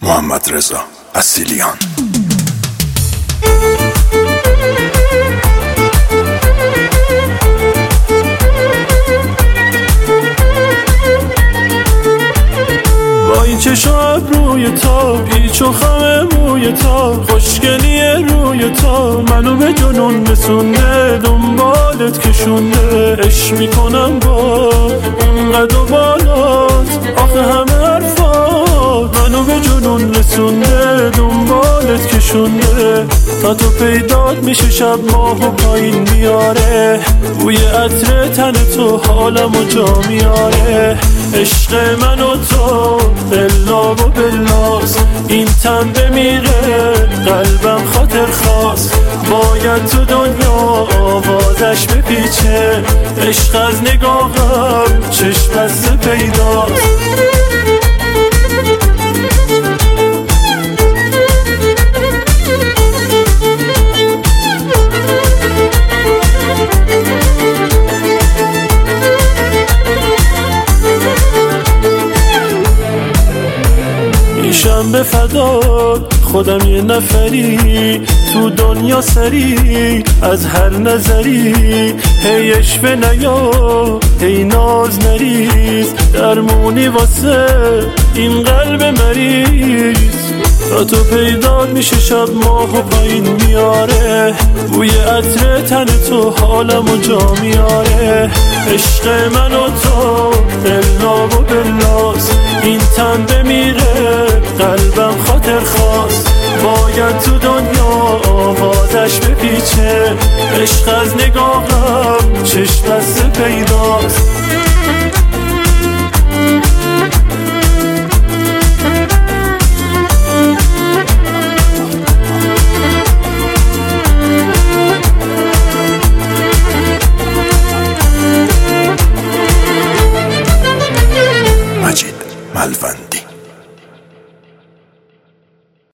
محمد رضا اصیلیان. وای چشم روی تا پیچ و خم موی تا خوشگلی روی تا منو به جنون رسونده دنبالت کشونده عشق میکنم با اون قد و بالات آخه همه حرفات منو به جنون رسونده دنبالت کشونده تا تو پیدات میشه شب ماهو پایین بیاره بوی عطر تن تو حالمو جا میاره عشق من و تو بلا و بلاس این تن بمیره قلبم خاطر خواست باید تو دنیا آوازش بپیچه عشق از نگاهم چشم بسته پیداست میشم به فدات خودم یه نفری تو دنیا سری از هر نظری هی عشوه نیا هی ناز نریز درمونی واسه این قلب مریض تا تو پیدا میشه شب ماهو پایین میاره بوی عطر تن تو حالمو جا میاره عشق من و تو بلا و بلاس این تن بمیره قلبم خاطر خواست باید تو دنیا آوازش بپیچه عشق از نگاهم چشم بسته پیداست مجید ملوند.